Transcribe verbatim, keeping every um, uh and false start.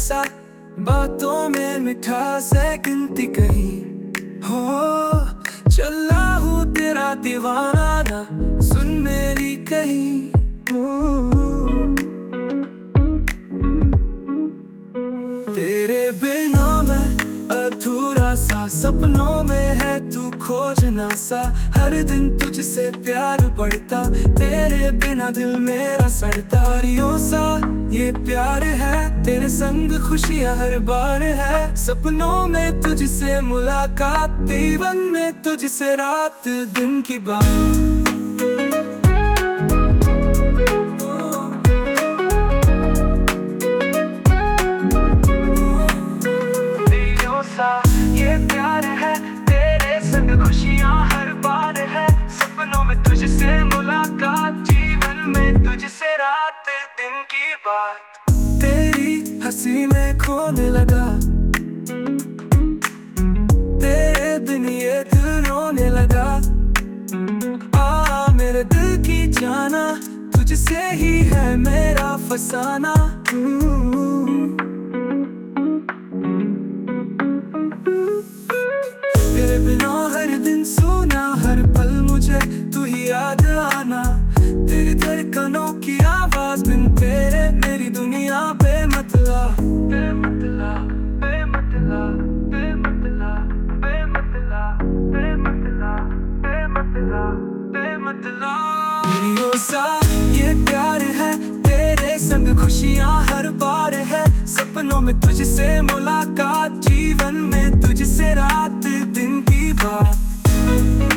सा, बातों में मिठास है गिनती कहीं। हो चला हूँ तेरा दीवाना ना, सुन मेरी कहीं। तेरे बिना मैं अधूरा सा, सपनों में है तू खोजना सा। हर दिन तुझसे प्यार बढ़ता, तेरे बिना दिल मेरा सड़ता। परियों सा ये प्यार है, तेरे संग खुशियाँ हर बार है। सपनों में तुझसे मुलाकात, जीवन में तुझसे रात दिन की बात। ये प्यार है, तेरे संग खुशियाँ हर बार है। सपनों में तुझसे मुलाकात, जीवन में तुझसे रात दिन की बात। तेरी हंसी में खोने लगा, तेरे बिन ये दिल रोने लगा। आ मेरे दिल की जाना, तुझसे ही है मेरा फसाना। तेरे बिना हर दिन सोना, हर पल मुझे तू ही याद आना। तेरी धड़कनों की आवाज बिन तेरे मेरी दुनिया बेमतला। बेमतला बेमतला बेमतला बेमतला बेमतला बेमतला बेमतला। परियों सा ये प्यार है, तेरे संग खुशियाँ हर बार है। सपनों में तुझसे मुलाकात, जीवन में तुझसे रात दिन की बात।